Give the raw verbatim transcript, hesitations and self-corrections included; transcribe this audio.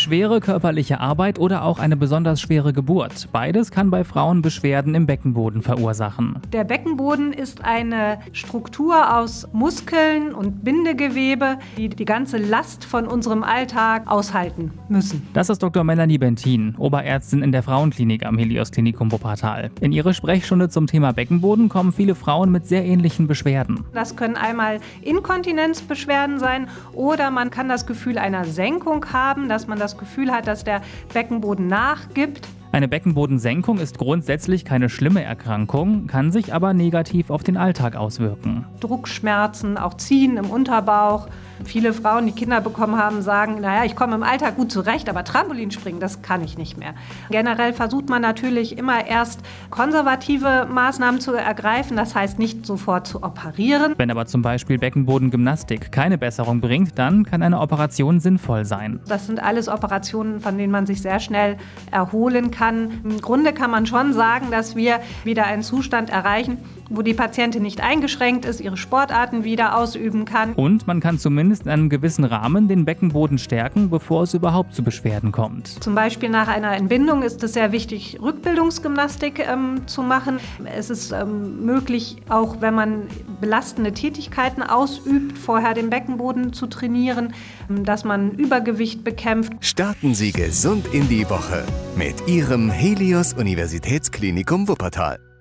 Schwere körperliche Arbeit oder auch eine besonders schwere Geburt. Beides kann bei Frauen Beschwerden im Beckenboden verursachen. Der Beckenboden ist eine Struktur aus Muskeln und Bindegewebe, die die ganze Last von unserem Alltag aushalten müssen. Das ist Doktor Melanie Bentin, Oberärztin in der Frauenklinik am Helios Klinikum Wuppertal. In ihre Sprechstunde zum Thema Beckenboden kommen viele Frauen mit sehr ähnlichen Beschwerden. Das können einmal Inkontinenzbeschwerden sein oder man kann das Gefühl einer Senkung haben, dass man das Gefühl hat, dass der Beckenboden nachgibt. Eine Beckenbodensenkung ist grundsätzlich keine schlimme Erkrankung, kann sich aber negativ auf den Alltag auswirken. Druckschmerzen, auch Ziehen im Unterbauch. Viele Frauen, die Kinder bekommen haben, sagen, naja, ich komme im Alltag gut zurecht, aber Trampolinspringen, das kann ich nicht mehr. Generell versucht man natürlich immer erst konservative Maßnahmen zu ergreifen, das heißt nicht sofort zu operieren. Wenn aber zum Beispiel Beckenbodengymnastik keine Besserung bringt, dann kann eine Operation sinnvoll sein. Das sind alles Operationen, von denen man sich sehr schnell erholen kann. Im Grunde kann man schon sagen, dass wir wieder einen Zustand erreichen, wo die Patientin nicht eingeschränkt ist, ihre Sportarten wieder ausüben kann. Und man kann zumindest in einem gewissen Rahmen den Beckenboden stärken, bevor es überhaupt zu Beschwerden kommt. Zum Beispiel nach einer Entbindung ist es sehr wichtig, Rückbildungsgymnastik ähm, zu machen. Es ist ähm, möglich, auch wenn man belastende Tätigkeiten ausübt, vorher den Beckenboden zu trainieren, ähm, dass man Übergewicht bekämpft. Starten Sie gesund in die Woche mit Ihrem Helios Universitätsklinikum Wuppertal.